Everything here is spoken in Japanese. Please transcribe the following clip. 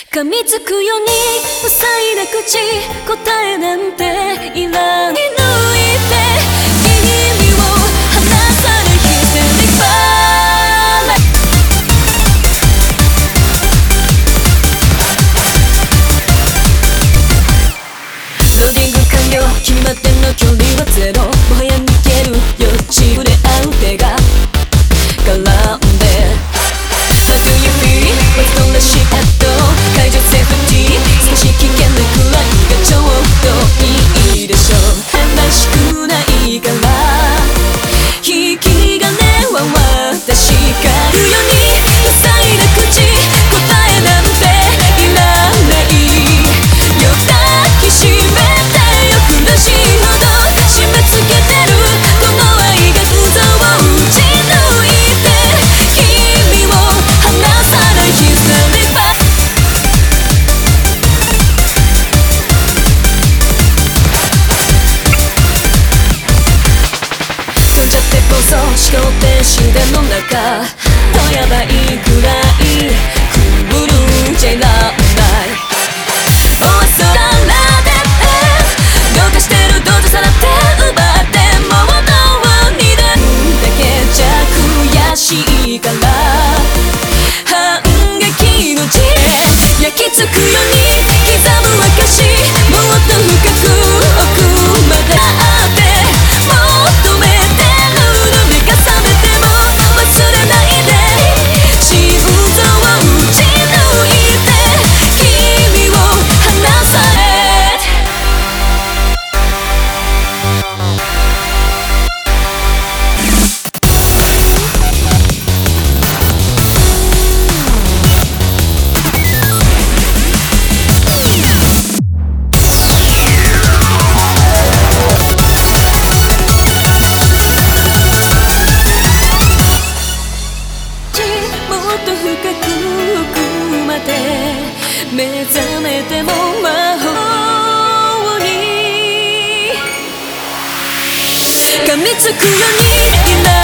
噛みつくように塞いだ口、答えなんていらん。抜いて君を離さないヒステリックバー。ローディング完了、決まっての距離はゼロ。もはや逃げる余地、触れ合う手が絡んで How do you feel? What's the last shit at all? 解除セーフティー、少し危険なくらいがちょうどいいでしょう。悲しくないから引き金は私が言うように塞いだ口、答えなんていらない。よ抱きしめてよ、苦しいほど締め付けてるこの愛が嘘を打ち抜いて君を離さないヒステリックバー。飛んじゃって暴走思考停止での中とやばいくらいクールじゃいらんない。お空でどうかしてる、どうぞさらって奪ってもうどうにだけじゃ悔しいから反撃の地へ焼き付くように刻む証、もっと深く奥まであって求めてるの、目が覚めても忘れないで心臓を打ち抜いて君を離さない。もっと深く奥まで目覚めても魔法に噛みつくように